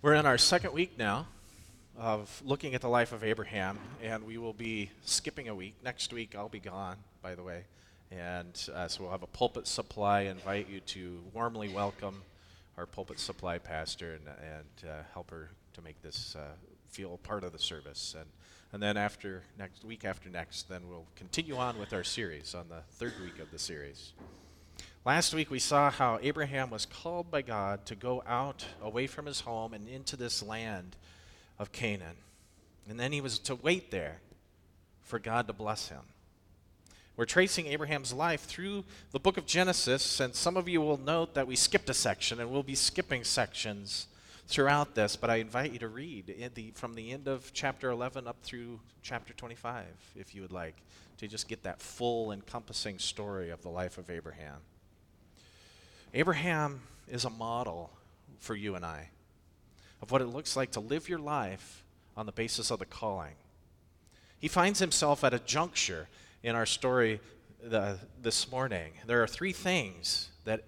We're in our second week now of looking at the life of Abraham, and we will be skipping a week. Next week, I'll be gone, by the way. And so we'll have a pulpit supply. I invite you to warmly welcome our pulpit supply pastor and help her to make this feel part of the service. And then after next then we'll continue on with our series on the third week of the series. Last week we saw how Abraham was called by God to go out away from his home and into this land of Canaan. And then he was to wait there for God to bless him. We're tracing Abraham's life through the book of Genesis, and some of you will note that we skipped a section, and we'll be skipping sections throughout this, but I invite you to read from the end of chapter 11 up through chapter 25, if you would like, to just get that full encompassing story of the life of Abraham. Abraham is a model for you and I of what it looks like to live your life on the basis of the calling. He finds himself at a juncture in our story this morning. There are three things that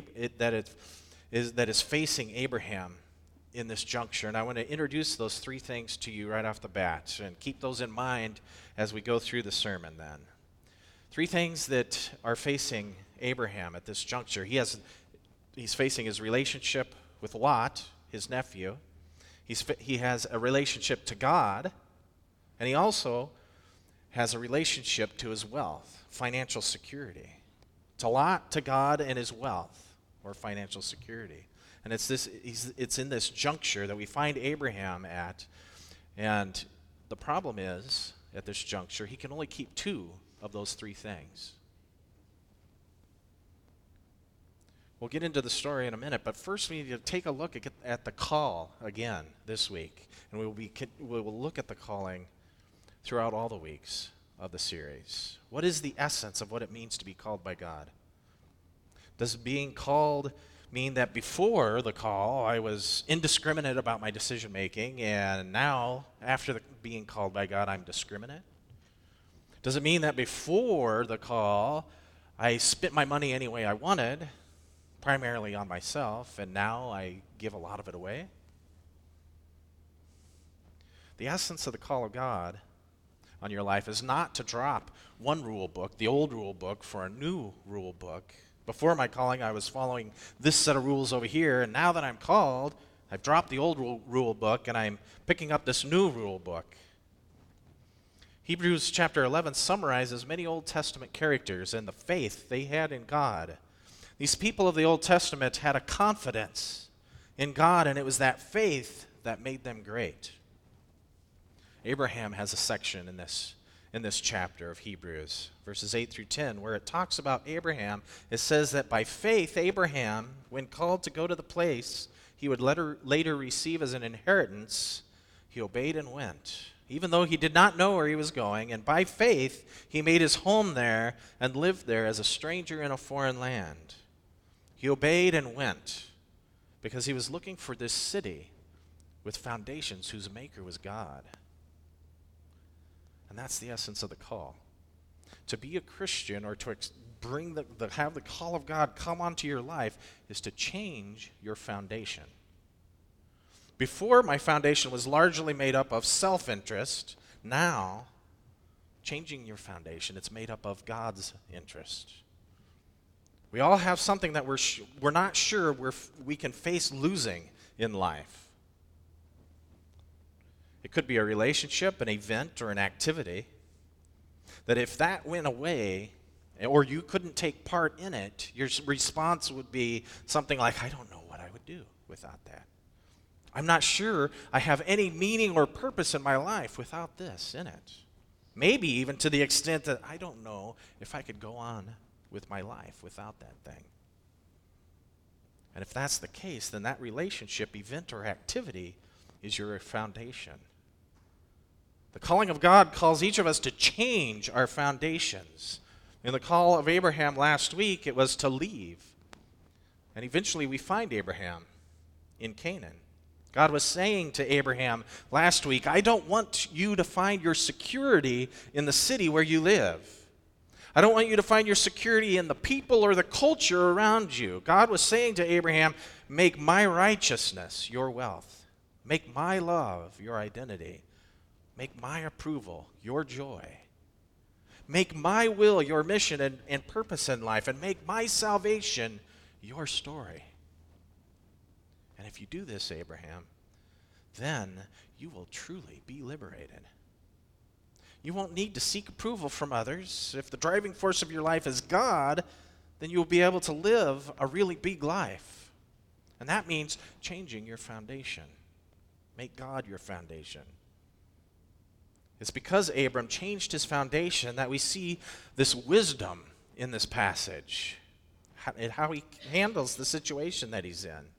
is facing Abraham in this juncture, and I want to introduce those three things to you right off the bat, and keep those in mind as we go through the sermon then. Three things that are facing Abraham at this juncture. He's facing his relationship with Lot, his nephew. He has a relationship to God, and he also has a relationship to his wealth, financial security. To Lot, to God, and his wealth, or financial security. And it's in this juncture that we find Abraham at, and the problem is, at this juncture, he can only keep two of those three things. We'll get into the story in a minute, but first we need to take a look at the call again this week. And we will look at the calling throughout all the weeks of the series. What is the essence of what it means to be called by God? Does being called mean that before the call I was indiscriminate about my decision making, and now, after being called by God, I'm discriminate? Does it mean that before the call I spent my money any way I wanted, primarily on myself, and now I give a lot of it away? The essence of the call of God on your life is not to drop one rule book, the old rule book, for a new rule book. Before my calling, I was following this set of rules over here, and now that I'm called, I've dropped the old rule book, and I'm picking up this new rule book. Hebrews chapter 11 summarizes many Old Testament characters and the faith they had in God. These people of the Old Testament had a confidence in God, and it was that faith that made them great. Abraham has a section in this chapter of Hebrews, verses 8 through 10, where it talks about Abraham. It says that by faith, Abraham, when called to go to the place he would later receive as an inheritance, he obeyed and went, even though he did not know where he was going. And by faith, he made his home there and lived there as a stranger in a foreign land. He obeyed and went because he was looking for this city with foundations whose maker was God. And that's the essence of the call. To be a Christian, or to have the call of God come onto your life, is to change your foundation. Before, my foundation was largely made up of self-interest. Now, changing your foundation, it's made up of God's interest. We all have something that we're not sure we can face losing in life. It could be a relationship, an event, or an activity that if that went away, or you couldn't take part in it, your response would be something like, I don't know what I would do without that. I'm not sure I have any meaning or purpose in my life without this in it. Maybe even to the extent that I don't know if I could go on with my life without that thing. And if that's the case, then that relationship, event, or activity is your foundation. The calling of God calls each of us to change our foundations. In the call of Abraham last week, it was to leave. And eventually we find Abraham in Canaan. God was saying to Abraham last week, I don't want you to find your security in the city where you live. I don't want you to find your security in the people or the culture around you. God was saying to Abraham, make my righteousness your wealth. Make my love your identity. Make my approval your joy. Make my will your mission and purpose in life, and make my salvation your story. And if you do this, Abraham, then you will truly be liberated. You won't need to seek approval from others. If the driving force of your life is God, then you'll be able to live a really big life. And that means changing your foundation. Make God your foundation. It's because Abram changed his foundation that we see this wisdom in this passage, how he handles the situation that he's in.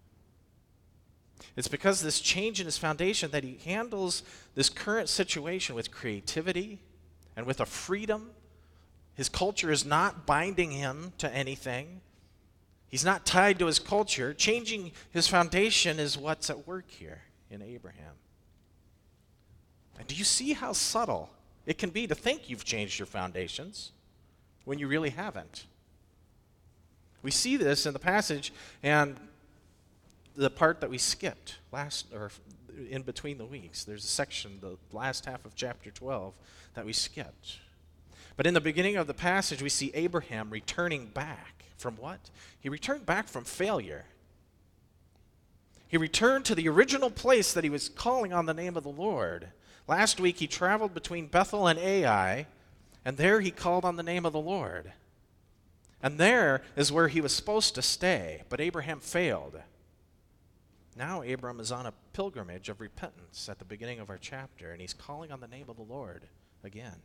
It's because this change in his foundation that he handles this current situation with creativity and with a freedom. His culture is not binding him to anything. He's not tied to his culture. Changing his foundation is what's at work here in Abraham. And do you see how subtle it can be to think you've changed your foundations when you really haven't? We see this in the passage and the part that we skipped in between the weeks. There's a section, the last half of chapter 12, that we skipped. But in the beginning of the passage, we see Abraham returning back from what? He returned back from failure. He returned to the original place that he was calling on the name of the Lord. Last week, he traveled between Bethel and Ai, and there he called on the name of the Lord. And there is where he was supposed to stay, but Abraham failed. Now Abram is on a pilgrimage of repentance at the beginning of our chapter, and he's calling on the name of the Lord again.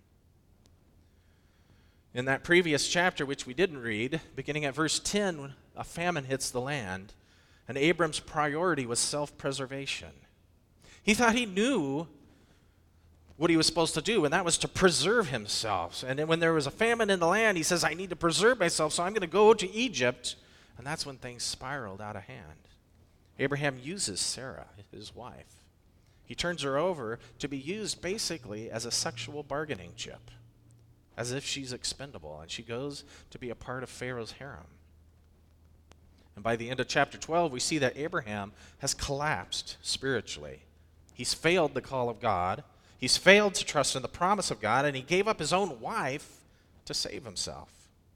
In that previous chapter, which we didn't read, beginning at verse 10, a famine hits the land, and Abram's priority was self-preservation. He thought he knew what he was supposed to do, and that was to preserve himself. And then when there was a famine in the land, he says, I need to preserve myself, so I'm going to go to Egypt. And that's when things spiraled out of hand. Abraham uses Sarah, his wife. He turns her over to be used basically as a sexual bargaining chip, as if she's expendable, and she goes to be a part of Pharaoh's harem. And by the end of chapter 12, we see that Abraham has collapsed spiritually. He's failed the call of God. He's failed to trust in the promise of God, and he gave up his own wife to save himself.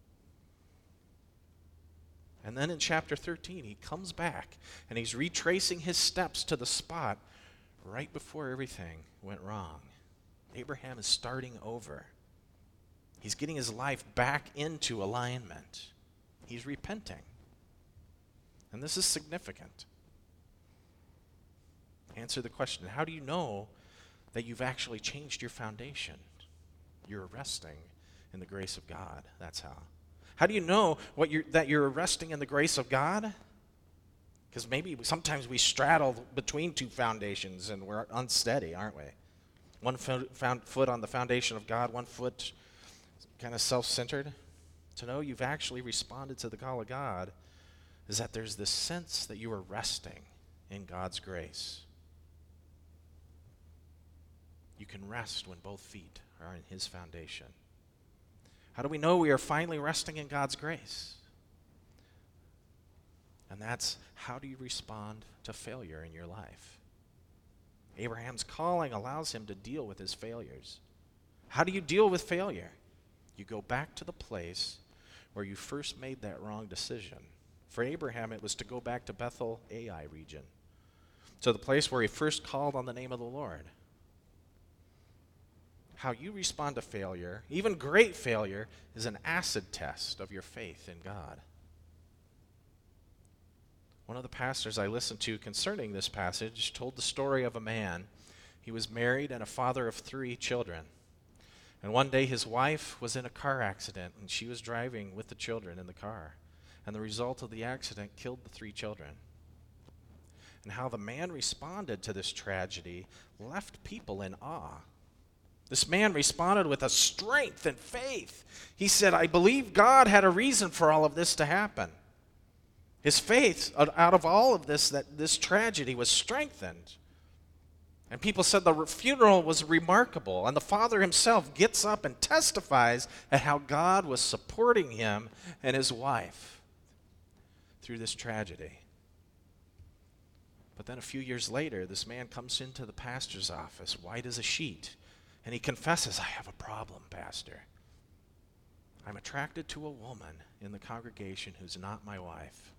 And then in chapter 13, he comes back, and he's retracing his steps to the spot right before everything went wrong. Abraham is starting over. He's getting his life back into alignment. He's repenting. And this is significant. Answer the question, how do you know that you've actually changed your foundation? You're resting in the grace of God. That's how. How do you know that you're resting in the grace of God? Because maybe sometimes we straddle between two foundations and we're unsteady, aren't we? One foot on the foundation of God, one foot kind of self-centered. To know you've actually responded to the call of God is that there's this sense that you are resting in God's grace. You can rest when both feet are in his foundation. How do we know we are finally resting in God's grace? And that's, how do you respond to failure in your life? Abraham's calling allows him to deal with his failures. How do you deal with failure? You go back to the place where you first made that wrong decision. For Abraham, it was to go back to Bethel, Ai region, to the place where he first called on the name of the Lord. How you respond to failure, even great failure, is an acid test of your faith in God. One of the pastors I listened to concerning this passage told the story of a man. He was married and a father of 3 children. And one day his wife was in a car accident, and she was driving with the children in the car. And the result of the accident killed the 3 children. And how the man responded to this tragedy left people in awe. This man responded with a strength and faith. He said, I believe God had a reason for all of this to happen. His faith out of all of this, that this tragedy was strengthened. And people said the funeral was remarkable. And the father himself gets up and testifies at how God was supporting him and his wife through this tragedy. But then a few years later, this man comes into the pastor's office, white as a sheet, and he confesses, I have a problem, pastor. I'm attracted to a woman in the congregation who's not my wife.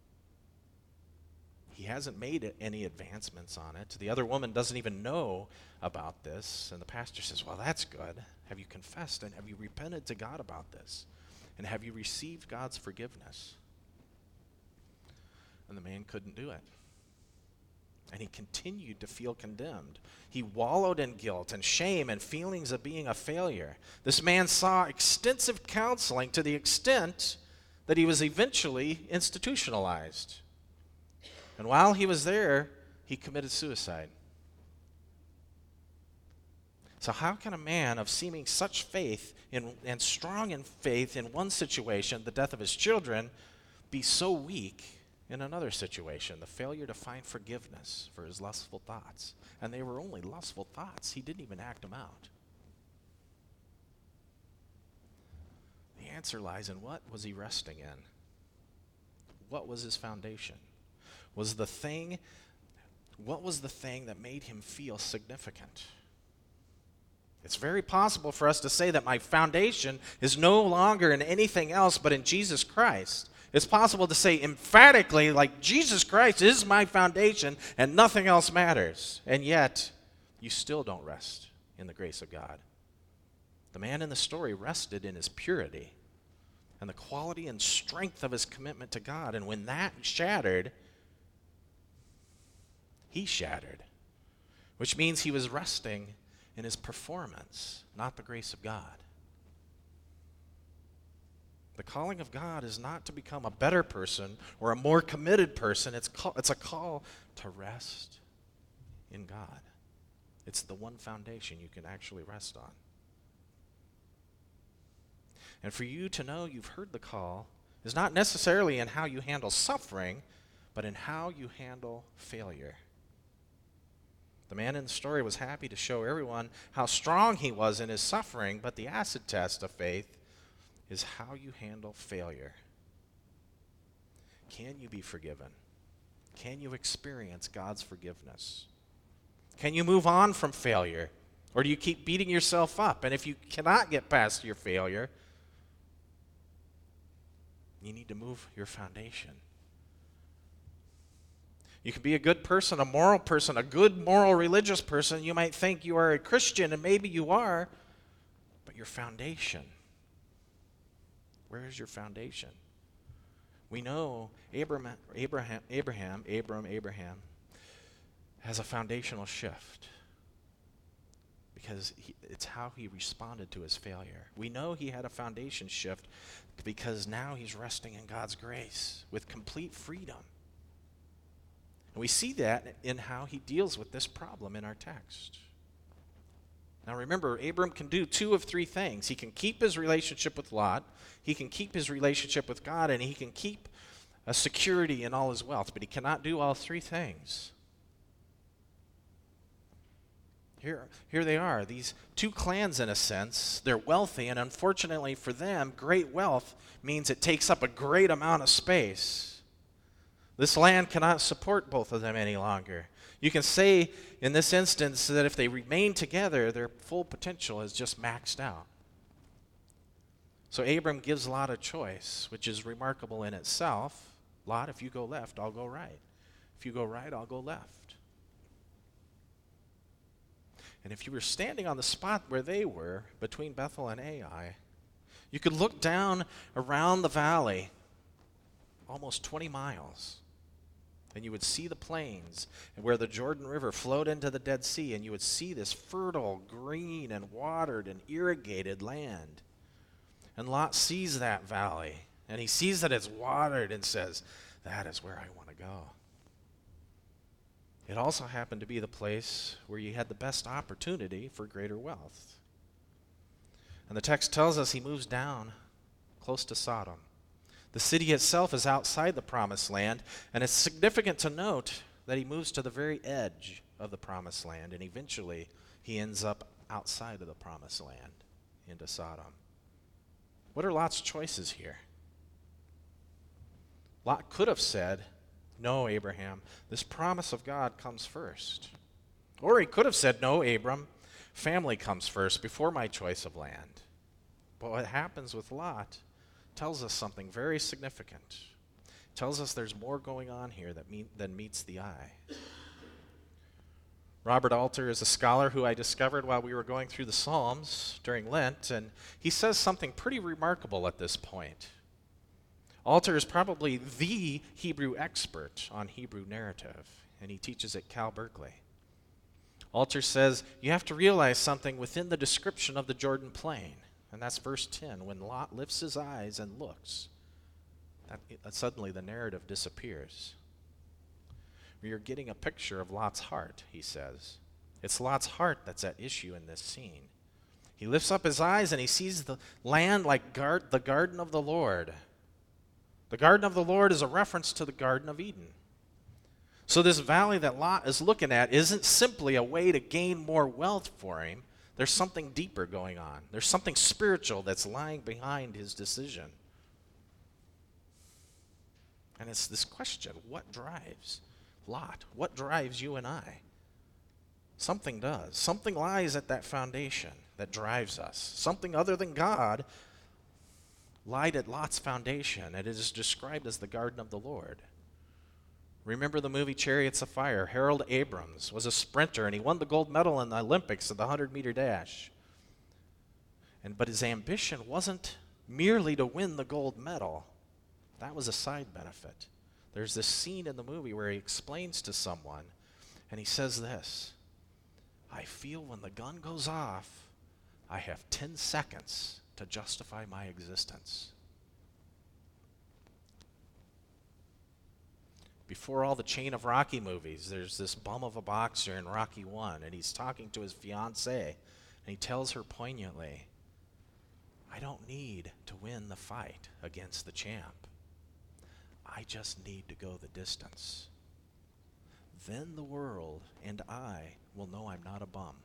He hasn't made any advancements on it. The other woman doesn't even know about this. And the pastor says, well, that's good. Have you confessed and have you repented to God about this? And have you received God's forgiveness? And the man couldn't do it. And he continued to feel condemned. He wallowed in guilt and shame and feelings of being a failure. This man saw extensive counseling to the extent that he was eventually institutionalized. And while he was there, he committed suicide. So how can a man of seeming such faith and strong in faith in one situation, the death of his children, be so weak in another situation, the failure to find forgiveness for his lustful thoughts? And they were only lustful thoughts. He didn't even act them out. The answer lies in what was he resting in? What was his foundation? What was the thing that made him feel significant? It's very possible for us to say that my foundation is no longer in anything else but in Jesus Christ. It's possible to say emphatically, like, Jesus Christ is my foundation and nothing else matters. And yet, you still don't rest in the grace of God. The man in the story rested in his purity and the quality and strength of his commitment to God. And when that shattered, he shattered, which means he was resting in his performance, not the grace of God. The calling of God is not to become a better person or a more committed person. It's a call to rest in God. It's the one foundation you can actually rest on. And for you to know you've heard the call is not necessarily in how you handle suffering, but in how you handle failure. The man in the story was happy to show everyone how strong he was in his suffering, but the acid test of faith is how you handle failure. Can you be forgiven? Can you experience God's forgiveness? Can you move on from failure? Or do you keep beating yourself up? And if you cannot get past your failure, you need to move your foundation. You can be a good person, a moral person, a good moral religious person. You might think you are a Christian, and maybe you are, but your foundation, where is your foundation? We know Abraham has a foundational shift because it's how he responded to his failure. We know he had a foundation shift because now he's resting in God's grace with complete freedom. And we see that in how he deals with this problem in our text. Now remember, Abram can do two of three things. He can keep his relationship with Lot, he can keep his relationship with God, and he can keep a security in all his wealth, but he cannot do all three things. Here they are, these two clans in a sense. They're wealthy, and unfortunately for them, great wealth means it takes up a great amount of space. This land cannot support both of them any longer. You can say in this instance that if they remain together, their full potential is just maxed out. So Abram gives Lot a choice, which is remarkable in itself. Lot, if you go left, I'll go right. If you go right, I'll go left. And if you were standing on the spot where they were, between Bethel and Ai, you could look down around the valley almost 20 miles. And you would see the plains and where the Jordan River flowed into the Dead Sea, and you would see this fertile, green, and watered and irrigated land. And Lot sees that valley, and he sees that it's watered and says, that is where I want to go. It also happened to be the place where you had the best opportunity for greater wealth. And the text tells us he moves down close to Sodom. The city itself is outside the promised land, and it's significant to note that he moves to the very edge of the promised land, and eventually he ends up outside of the promised land into Sodom. What are Lot's choices here? Lot could have said, No, Abraham, this promise of God comes first. Or he could have said, no, Abram, family comes first before my choice of land. But what happens with Lot tells us something very significant. It tells us there's more going on here than meets the eye. Robert Alter is a scholar who I discovered while we were going through the Psalms during Lent, and he says something pretty remarkable at this point. Alter is probably the Hebrew expert on Hebrew narrative, and he teaches at Cal Berkeley. Alter says, you have to realize something within the description of the Jordan Plain, and that's verse 10. When Lot lifts his eyes and looks, suddenly the narrative disappears. You're getting a picture of Lot's heart, he says. It's Lot's heart that's at issue in this scene. He lifts up his eyes and he sees the land like the garden of the Lord. The garden of the Lord is a reference to the Garden of Eden. So this valley that Lot is looking at isn't simply a way to gain more wealth for him. There's something deeper going on. There's something spiritual that's lying behind his decision. And it's this question, what drives Lot? What drives you and I? Something does. Something lies at that foundation that drives us. Something other than God lied at Lot's foundation, and it is described as the garden of the Lord. Remember the movie Chariots of Fire? Harold Abrams was a sprinter, and he won the gold medal in the Olympics at the 100-meter dash. But his ambition wasn't merely to win the gold medal. That was a side benefit. There's this scene in the movie where he explains to someone, and he says this, I feel when the gun goes off, I have 10 seconds to justify my existence. Before all the Chain of Rocky movies, there's this bum of a boxer in Rocky 1, and he's talking to his fiancée, and he tells her poignantly, I don't need to win the fight against the champ. I just need to go the distance. Then the world and I will know I'm not a bum.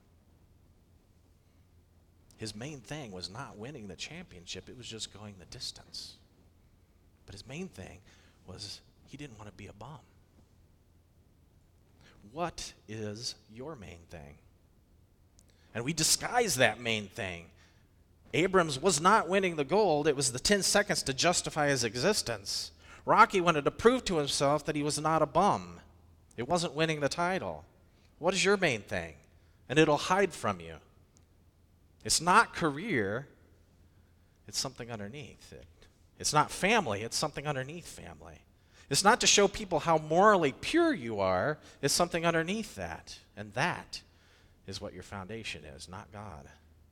His main thing was not winning the championship, it was just going the distance. But his main thing was he didn't want to be a bum. What is your main thing? And we disguise that main thing. Abrams was not winning the gold, it was the 10 seconds to justify his existence. Rocky wanted to prove to himself that he was not a bum. It wasn't winning the title. What is your main thing? And it'll hide from you. It's not career, it's something underneath it. It's not family, it's something underneath family. It's not to show people how morally pure you are, it's something underneath that. And that is what your foundation is, not God.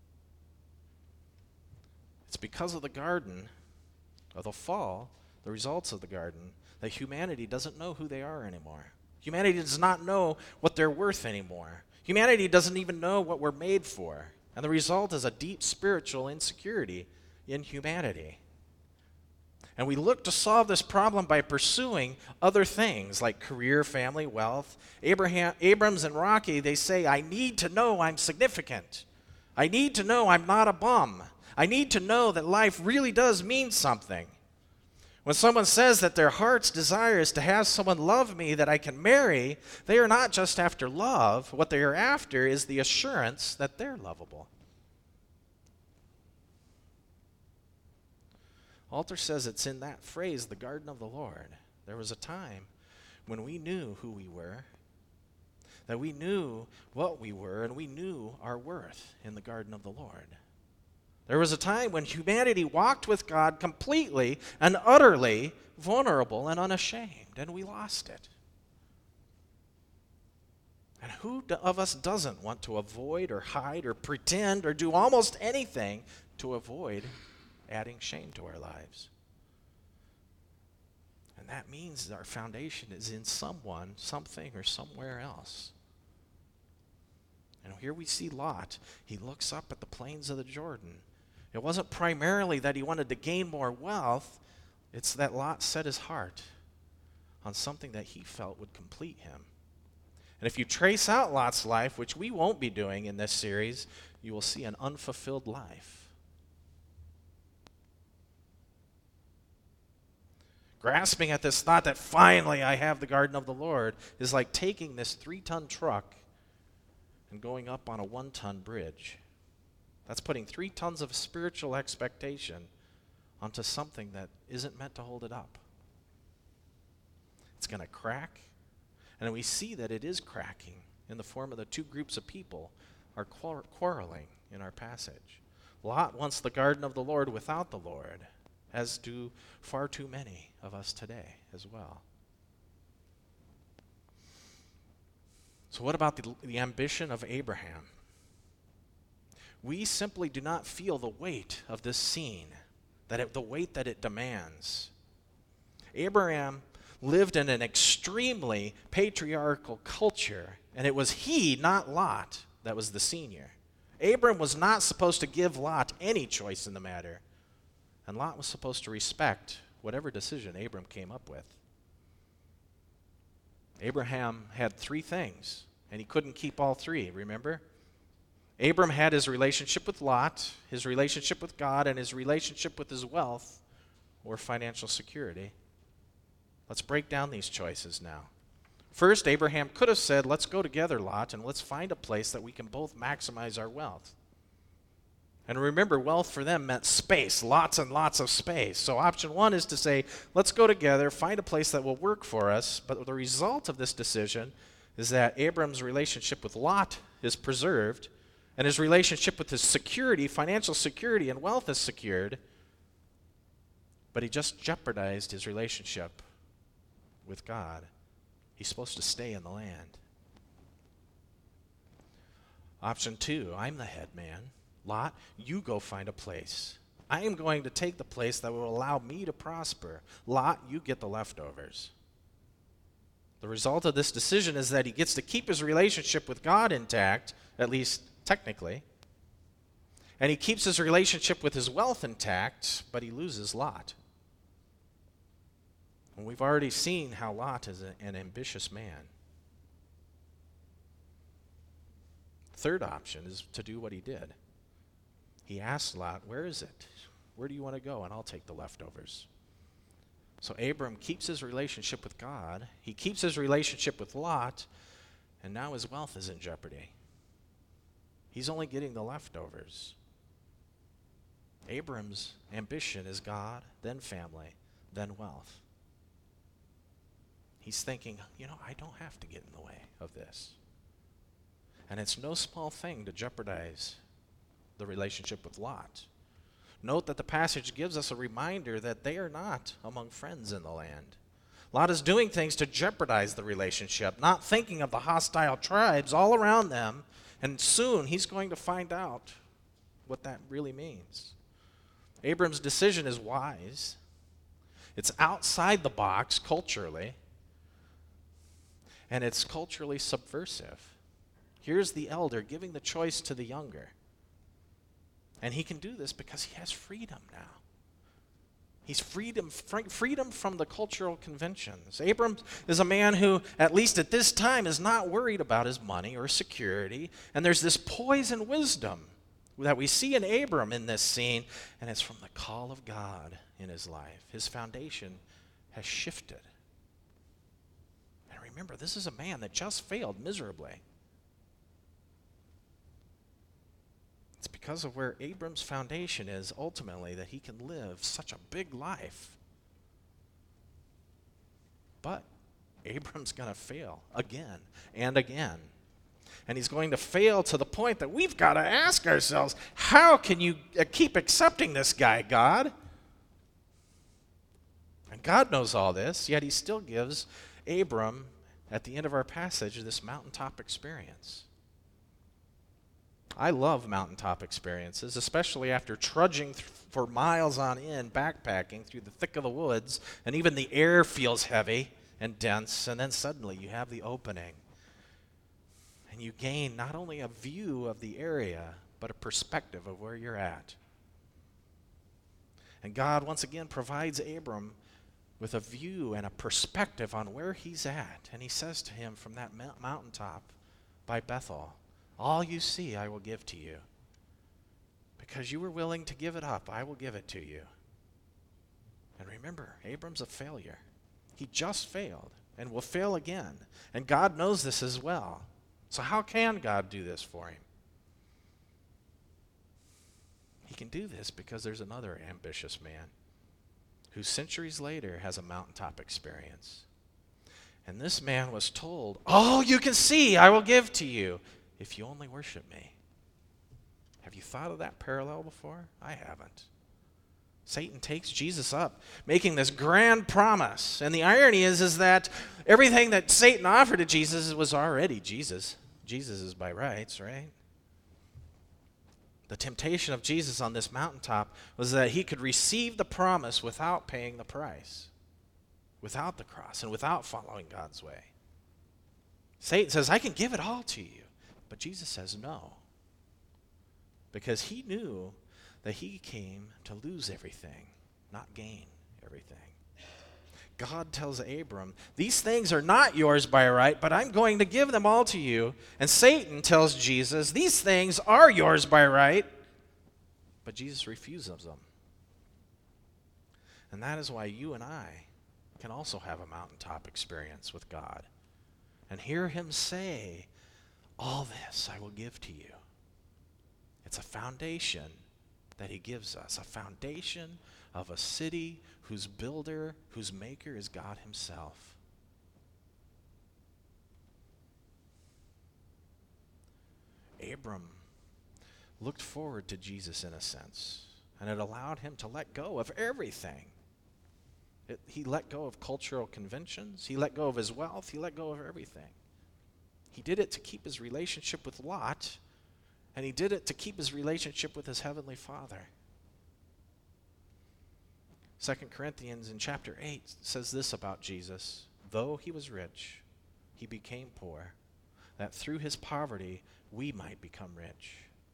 It's because of the garden, of the fall, the results of the garden, that humanity doesn't know who they are anymore. Humanity does not know what they're worth anymore. Humanity doesn't even know what we're made for. And the result is a deep spiritual insecurity in humanity. And we look to solve this problem by pursuing other things like career, family, wealth. Abrams and Rocky, they say, I need to know I'm significant. I need to know I'm not a bum. I need to know that life really does mean something. When someone says that their heart's desire is to have someone love me that I can marry, they are not just after love. What they are after is the assurance that they're lovable. Alter says it's in that phrase, the garden of the Lord. There was a time when we knew who we were, that we knew what we were, and we knew our worth in the garden of the Lord. There was a time when humanity walked with God completely and utterly vulnerable and unashamed, and we lost it. And who of us doesn't want to avoid or hide or pretend or do almost anything to avoid adding shame to our lives? And that means our foundation is in someone, something, or somewhere else. And here we see Lot. He looks up at the plains of the Jordan. It wasn't primarily that he wanted to gain more wealth. It's that Lot set his heart on something that he felt would complete him. And if you trace out Lot's life, which we won't be doing in this series, you will see an unfulfilled life. Grasping at this thought that finally I have the garden of the Lord is like taking this 3-ton truck and going up on a 1-ton bridge. That's putting 3 tons of spiritual expectation onto something that isn't meant to hold it up. It's going to crack, and we see that it is cracking in the form of the 2 groups of people are quarreling in our passage. Lot wants the garden of the Lord without the Lord, as do far too many of us today as well. So what about the ambition of Abraham? We simply do not feel the weight of this scene, the weight that it demands. Abraham lived in an extremely patriarchal culture, and it was he, not Lot, that was the senior. Abram was not supposed to give Lot any choice in the matter, and Lot was supposed to respect whatever decision Abram came up with. Abraham had 3 things, and he couldn't keep all 3, remember? Abram had his relationship with Lot, his relationship with God, and his relationship with his wealth or financial security. Let's break down these choices now. First, Abraham could have said, let's go together, Lot, and let's find a place that we can both maximize our wealth. And remember, wealth for them meant space, lots and lots of space. So option 1 is to say, let's go together, find a place that will work for us. But the result of this decision is that Abram's relationship with Lot is preserved, and his relationship with his security, financial security, and wealth is secured. But he just jeopardized his relationship with God. He's supposed to stay in the land. Option 2, I'm the head man. Lot, you go find a place. I am going to take the place that will allow me to prosper. Lot, you get the leftovers. The result of this decision is that he gets to keep his relationship with God intact, at least technically. And he keeps his relationship with his wealth intact, but he loses Lot. And we've already seen how Lot is an ambitious man. Third option is to do what he did. He asked Lot, where is it? Where do you want to go? And I'll take the leftovers. So Abram keeps his relationship with God. He keeps his relationship with Lot. And now his wealth is in jeopardy. He's only getting the leftovers. Abram's ambition is God, then family, then wealth. He's thinking, I don't have to get in the way of this. And it's no small thing to jeopardize the relationship with Lot. Note that the passage gives us a reminder that they are not among friends in the land. Lot is doing things to jeopardize the relationship, not thinking of the hostile tribes all around them, and soon he's going to find out what that really means. Abram's decision is wise. It's outside the box culturally, and it's culturally subversive. Here's the elder giving the choice to the younger. And he can do this because he has freedom now. He's freedom from the cultural conventions. Abram is a man who, at least at this time, is not worried about his money or security. And there's this poise and wisdom that we see in Abram in this scene, and it's from the call of God in his life. His foundation has shifted. And remember, this is a man that just failed miserably. It's because of where Abram's foundation is ultimately that he can live such a big life. But Abram's going to fail again and again. And he's going to fail to the point that we've got to ask ourselves, how can you keep accepting this guy, God? And God knows all this, yet he still gives Abram, at the end of our passage, this mountaintop experience. I love mountaintop experiences, especially after trudging for miles on end, backpacking through the thick of the woods, and even the air feels heavy and dense, and then suddenly you have the opening. And you gain not only a view of the area, but a perspective of where you're at. And God once again provides Abram with a view and a perspective on where he's at. And he says to him from that mountaintop by Bethel, all you see I will give to you. Because you were willing to give it up, I will give it to you. And remember, Abram's a failure. He just failed and will fail again. And God knows this as well. So how can God do this for him? He can do this because there's another ambitious man who centuries later has a mountaintop experience. And this man was told, all you can see I will give to you if you only worship me. Have you thought of that parallel before? I haven't. Satan takes Jesus up, making this grand promise. And the irony is that everything that Satan offered to Jesus was already Jesus. Jesus is by rights, right? The temptation of Jesus on this mountaintop was that he could receive the promise without paying the price, without the cross, and without following God's way. Satan says, I can give it all to you. But Jesus says no. Because he knew that he came to lose everything, not gain everything. God tells Abram, these things are not yours by right, but I'm going to give them all to you. And Satan tells Jesus, these things are yours by right, but Jesus refuses them. And that is why you and I can also have a mountaintop experience with God and hear him say, all this I will give to you. It's a foundation that he gives us, a foundation of a city whose builder, whose maker is God himself. Abram looked forward to Jesus in a sense, and it allowed him to let go of everything. He let go of cultural conventions. He let go of his wealth. He let go of everything. He did it to keep his relationship with Lot, and he did it to keep his relationship with his heavenly Father. 2 Corinthians in chapter 8 says this about Jesus. Though he was rich, he became poor, that through his poverty we might become rich.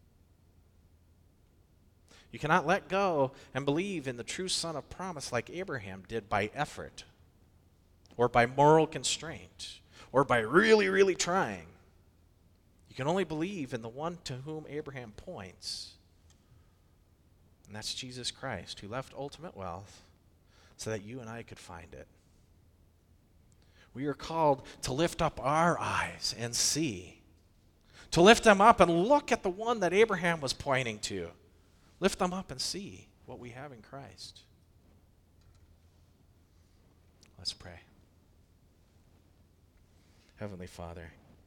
You cannot let go and believe in the true Son of promise like Abraham did by effort, or by moral constraint, or by really, really trying. You can only believe in the one to whom Abraham points, and that's Jesus Christ, who left ultimate wealth so that you and I could find it. We are called to lift up our eyes and see, to lift them up and look at the one that Abraham was pointing to. Lift them up and see what we have in Christ. Let's pray. Heavenly Father,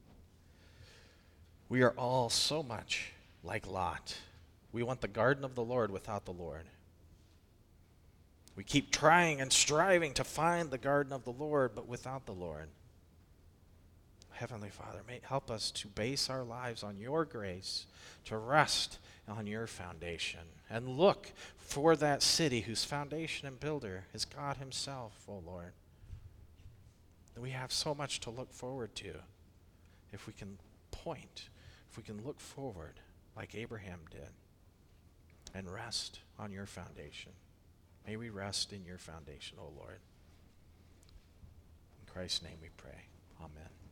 we are all so much like Lot. We want the garden of the Lord without the Lord. We keep trying and striving to find the garden of the Lord, but without the Lord. Heavenly Father, help us to base our lives on your grace, to rest on your foundation, and look for that city whose foundation and builder is God himself, O Lord. We have so much to look forward to if we can point, if we can look forward like Abraham did and rest on your foundation. May we rest in your foundation, O Lord. In Christ's name we pray. Amen.